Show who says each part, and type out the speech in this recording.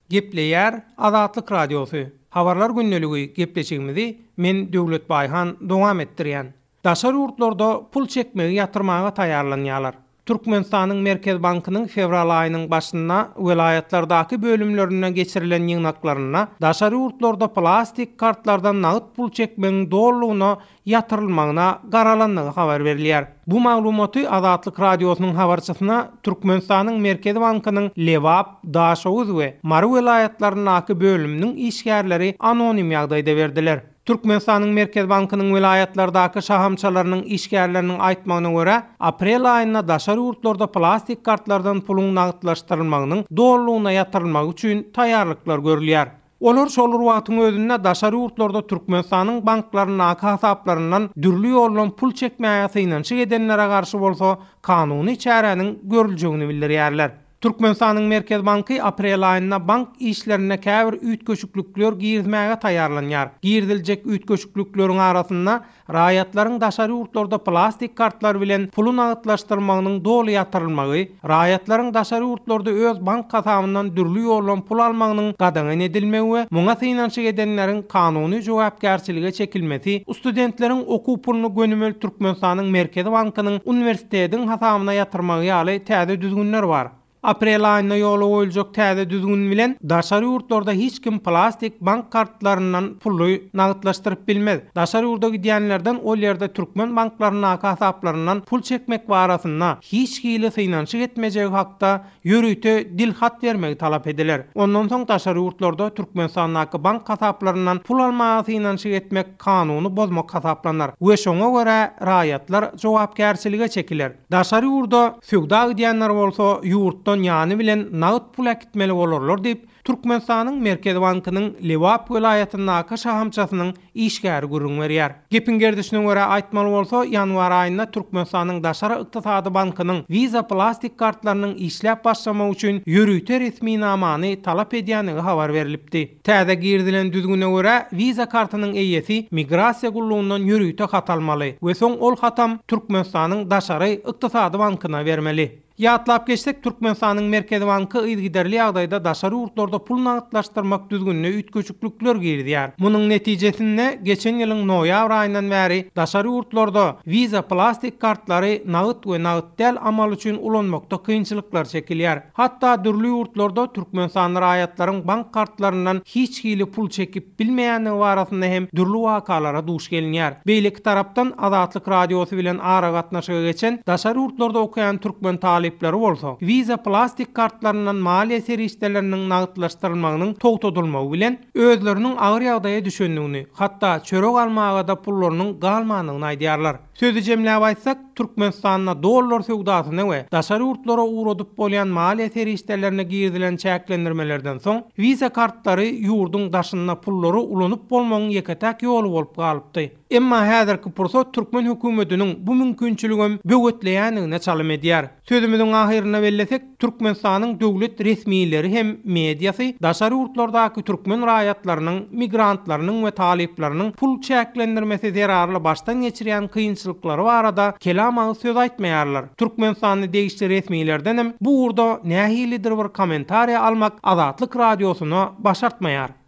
Speaker 1: Gepleýär Azatlyk Radiosu. Habarlar günneligi gepleşigimizi men Döwlet Baýhan dowam etdirýän. Daşary ýurtlarda pul çekmegi ýatyrmaga taýýarlanýarlar. Türkmenistanyň Merkez Bankynyň fevral aýynyň başynda welaýatlardaky bölümlerine geçirilen ýygnaklaryna daşary ýurtlarda plastik kartlardan nagyt pul çekmegiň dollugyna ýatyrylmagyna garalandygy habar berilýär. Bu maglumaty Azatlyk Radiosynyň habarçysyna Türkmenistanyň Merkez Bankynyň Lewap, Daşowuz we Mary welaýatlarynaky bölüminiň işgärleri anonim ýagdaýda berdiler. Türkmenistanyň Merkez Bankynyň welaýatlardaky şahamçalarynyň işgärleriniň aýtmagyna görä, aprel aýynda daşary ýurtlarda plastik kartlardan puluň nagtlaşdyrylmagynyň dollugyna ýatyrylmagy üçin taýýarlyklar görülýär. Olar şol wagtyň özünde daşary ýurtlarda Türkmenistanyň banklaryna hasaplarynyň dürli ýollan pul çekmäge synansy edenlere garşy bolsa kanuny çäreniň görüljegini bildirýärler. Türkmenistanyň Merkez Banky aprel aýynda bank işlerine käbir üýtgeşiklükler girizmäge taýýarlanýar. Giriljek üýtgeşiklükleriň arasynda raýatlaryň daşary ýurtlarda plastik kartlar bilen pulu nagtlaşdyrmagynyň doly ýatyrylmagy, raýatlaryň daşary ýurtlarda öz bank kasabyndan dürli ýollan pul almagynyň gadaňy edilmegi we muňa synansy edenleriň kanuny jogapkärçilige çekilmesi, studentleriň okuw puluny gönümel Türkmenistanyň Merkez Bankynyň universitetiň hasabyna ýatyrmagy ýaly täze düzgünler bar. Aprel aýynda ýola goýuljak täze düzgün bilen daşary ýurtlarda hiç kim plastik bank kartlaryndan puly nagtlaşdyryp bilmez. Daşary ýurtda gidýänlerden ol ýerde türkmen banklaryna hasaplarynyň pul çekmek barasynda hiç hile synansy etmejegi hakda ýörüýte dilhat bermegi talap ediler. Ondan soň daşary ýurtlarda Türkmenistanyň bank hasaplarynyň pul almagy synansy etmek kanuny bozmak hasaplanlar. We şoňa görä raýatlar jogapkärçilige çekiler. Daşary ýurtda söwda gidýänler bolsa ýurtda ýany bilen nagyt pul akitmeli bolarlar diýip Türkmenistanyň Merkez Bankynyň Lewap welaýatyndaky şahamçasynyň işgäri gurrun berýär. Gepin gerdişine görä aýtmaly bolsa, ýanwar aýynda Türkmenistanyň Daşary Ykdysady Bankynyň Visa plastik kartlarynyň işläp başlamagy üçin ýörüýte resmi namany talap edýänligi habar berilipdi. Täze girdilen düzgüne görä Visa kartynyň eýesi migrasiýa gullugundan ýörüýte hat almaly we soň ol hatam Türkmenistanyň Daşary Ykdysady Bankyna bermeli. Ýatlap geçsek Türkmenistanyň Merkez Banky ýygyderli ýagdaýda daşary ýurtlarda pul nagtlaşdyrmak düzgünine üýtgeçiklükler girýär. Munyň netijesinde geçen ýylyň noýabr aýyndan bäri daşary ýurtlarda Visa plastik kartlary nagyt we nagyt däl amal üçin ulanmakda kynçylyklar çekilýär. Hatda dürli ýurtlarda Türkmenistan raýatlaryň bank kartlaryndan hiç hili pul çekip bilmeýäni barasynda hem dürli wakalara duş gelinýär. Beýleki tarapdan Azatlyk Radiosy bilen ara gatnaşyga geçen daşary ýurtlarda okuyan türkmen talepleri bolsa, Visa plastik kartlaryndan maliýe serişdeleriniň nagtlaşdyrylmagynyň togtadylmagy bilen özleriniň agyr ýagdaýa düşendigini, hatda çörek almaga da pullarynyň galmanyny aýdýarlar. Sözü jemläp aýtsak, Türkmenistanyna dollar söwdasyna we daşary ýurtlara uğradyp bolýan maliýe serişdelerine girdilen çäklendirmelerden soň Visa kartlary ýurdun daşyna pullary ulanyp bolmagyň ýeketäk ýoly bolup galypdy. Emma häzirki pursat türkmen hökümetiniň bu mümkinçiligim böwetleýänligine çalym edýär. Sözümüziň ahyrına bellesek, Türkmenistanyň döwlet resmiýetleri hem mediasy daşary ýurtlardaky türkmen raýatlarynyň, migrantlarynyň we talepleriniň pul çäklendirmesi zerarly başdan geçirýän kynçylyklary barada kelama söz aýtmaýarlar. Türkmenistanyň degişli resmiýetlerden hem bu urda nähilidir bir komentariýa almak Azatlyk Radiosyna başartmaýar.